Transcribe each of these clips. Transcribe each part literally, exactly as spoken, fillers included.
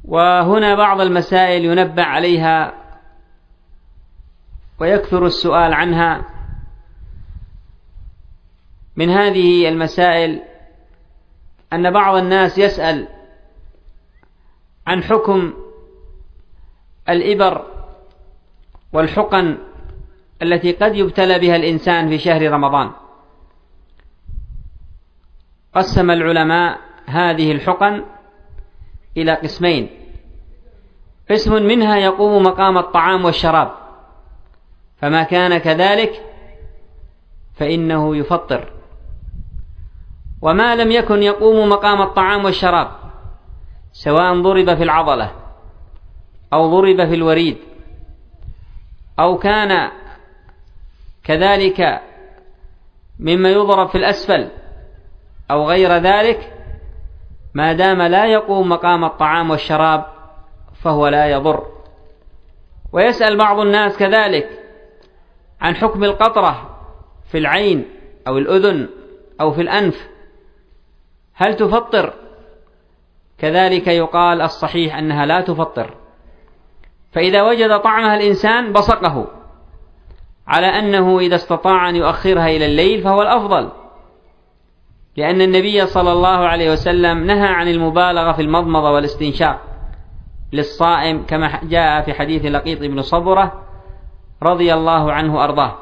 وهنا بعض المسائل ينبه عليها ويكثر السؤال عنها. من هذه المسائل أن بعض الناس يسأل عن حكم الإبر والحقن التي قد يبتلى بها الإنسان في شهر رمضان. قسم العلماء هذه الحقن إلى قسمين: قسم منها يقوم مقام الطعام والشراب، فما كان كذلك فإنه يفطر، وما لم يكن يقوم مقام الطعام والشراب سواء ضرب في العضلة أو ضرب في الوريد أو كان كذلك مما يضرب في الأسفل أو غير ذلك، ما دام لا يقوم مقام الطعام والشراب فهو لا يضر. ويسأل بعض الناس كذلك عن حكم القطرة في العين أو الأذن أو في الأنف، هل تفطر؟ كذلك يقال الصحيح أنها لا تفطر، فإذا وجد طعمها الإنسان بصقه، على أنه إذا استطاع أن يؤخرها إلى الليل فهو الأفضل، لأن النبي صلى الله عليه وسلم نهى عن المبالغة في المضمضة والاستنشاق للصائم كما جاء في حديث لقيط بن صبرة رضي الله عنه أرضاه.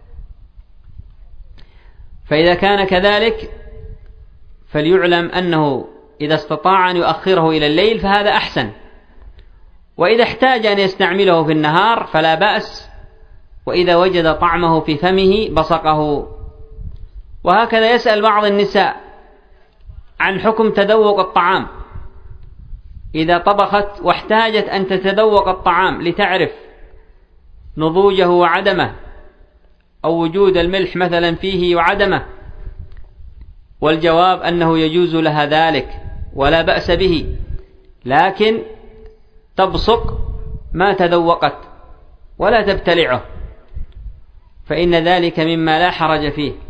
فإذا كان كذلك فليعلم أنه إذا استطاع أن يؤخره إلى الليل فهذا أحسن، وإذا احتاج أن يستعمله في النهار فلا بأس، وإذا وجد طعمه في فمه بصقه. وهكذا يسأل بعض النساء عن حكم تذوق الطعام، إذا طبخت واحتاجت أن تتذوق الطعام لتعرف نضوجه وعدمه أو وجود الملح مثلا فيه وعدمه، والجواب أنه يجوز لها ذلك ولا بأس به، لكن تبصق ما تذوقت ولا تبتلعه، فإن ذلك مما لا حرج فيه.